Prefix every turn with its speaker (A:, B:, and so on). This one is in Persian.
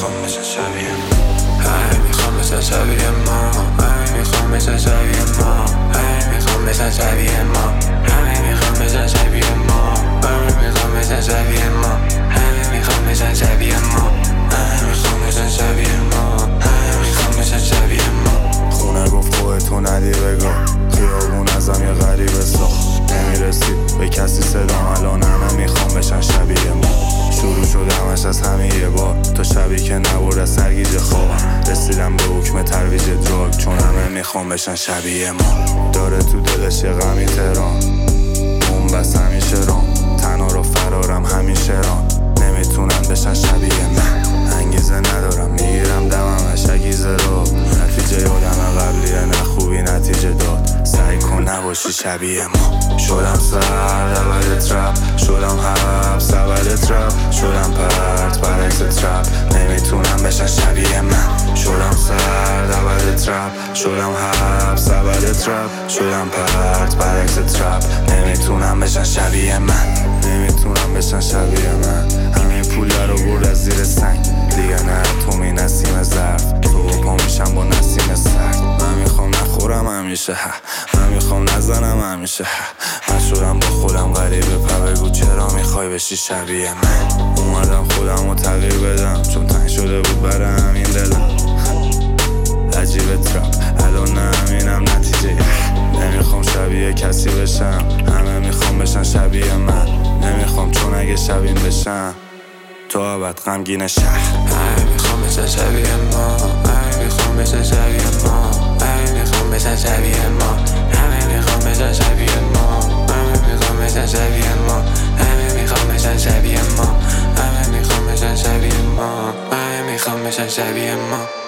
A: میخوام بشن شبیه ما، همه میخوام بشن شبیه ما، همه میخوام بشن شبیه ما، همه میخوام بشن شبیه ما، همه میخوام بشن شبیه ما، همه میخوام بشن شبیه ما، همه میخوام بشن شبیه ما، همه میخوام بشن شبیه ما، همه میخوام بشن شبیه ما.
B: خونه گفت خودتو ندی بگاه، خیابون ازم یه غریبه ساخت، نمیرسید به کسی صدام، الان همه میخوام بشن شبیه ما. شروع شد همش از همه یه بار، تا شبی که نبرد از سرگیجه خوابم، رسیدم به حکم ترویج دراگ، چون همه میخوام بشن شبیه ما. داره تو دلش یه غمی تهران، اون بس همیشه رام، تنها رو فرارم همیشه رام، نمیتونن بشن شبیه من. انگیزه ندارم میگیرم دمم اشگیزه رو، نتیجه آدم قبلیه نه خوبی نتیجه داد، سعی کن نباشی شبیه ما. شدم سرد اول ترپ، شدم حبس اول ترپ، شدم پرت برعکس ترپ، نمیتونم بشن شبیه من. شدم سرد اول ترپ، شدم حبس اول ترپ، شدم پرت برعکس ترپ، نمیتونم بشن شبیه من، نمیتونم بشن شبیه من. همه پول رو برد از زیر سنگ، دیگه نه تومی نسیم ظرف، صبح پا میشم با نسیم سرد. من میخوام نخورم همیشه، من میخوام نزنم همیشه، من شدم با خودم غریبه، بگو چرا میخوای بشی شبیه من. اومدم خودم رو تغییر بدم، چون تنگ شده بود برای همین دلم. عجیبه ترپ الان همینم نتیجه، نمیخوام شبیه کسی بشم، همه میخوام بشن شبیه من. نمیخوام چون اگه شبیه بشم تو ابد غمگین شهر.
A: همه میخوام بشن شبیه ما، همه میخوام بشن شبیه ما، همه میخوام بشن شبیه ما، همه میخوام بشن شبیه ما، همه میخوام بشن شبیه ما، همه میخوام بشن شبیه ما، همه میخوام بشن شبیه ما، همه میخوام بشن شبیه ما.